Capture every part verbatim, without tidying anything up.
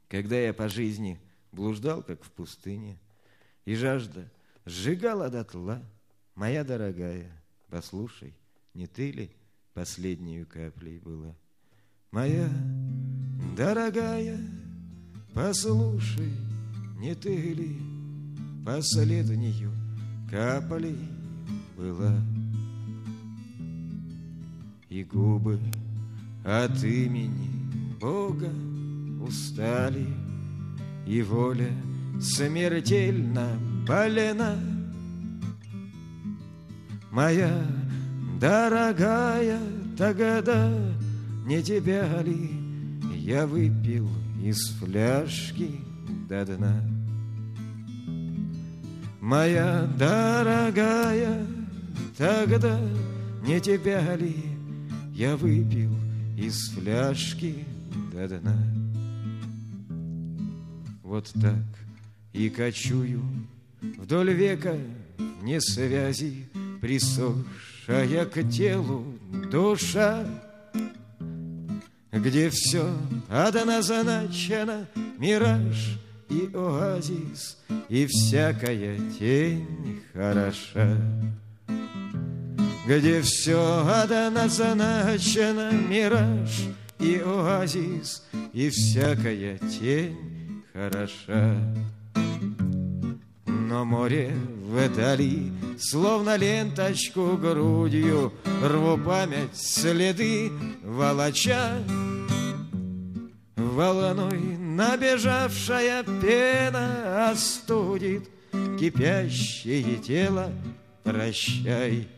Когда я по жизни блуждал, как в пустыне, и жажда сжигала дотла, моя дорогая, послушай, не ты ли последнюю каплей была? Моя дорогая, послушай, не ты ли последнюю каплей была? И губы от имени Бога устали, и воля смертельно болена. Моя дорогая, тогда не тебя ли я выпил из фляжки до дна? Моя дорогая, тогда не тебя ли я выпил из фляжки до дна? Вот так и кочую вдоль века вне связи, присохшая к телу душа, где все однозначно, мираж и оазис, и всякая тень хороша. Где все однозначно, мираж и оазис, и всякая тень хороша. Но море вдали, словно ленточку грудью, рву память следы волоча. Волной набежавшая пена остудит кипящее тело, прощай.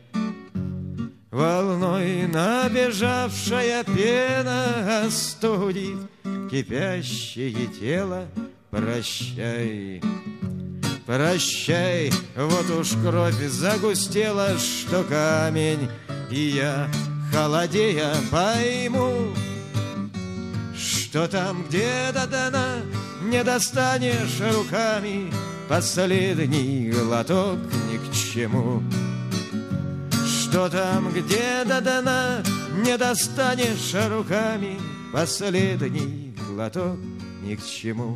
Волной набежавшая пена остудит кипящее тело, прощай. Прощай, вот уж кровь загустела, что камень, и я, холодея, пойму, что там где-то дна не достанешь руками, последний глоток ни к чему. Что там где-то дна не достанешь руками, последний глоток ни к чему.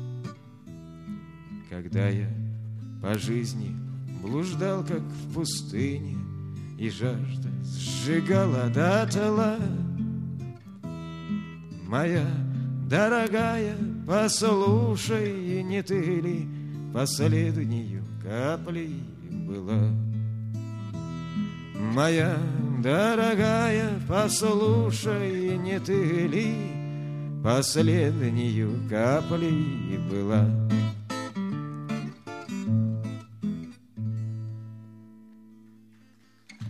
Когда я по жизни блуждал, как в пустыне, и жажда сжигала дотла, моя дорогая, послушай, не ты ли последнюю каплей была? Моя дорогая, послушай, не ты ли последнюю каплей была?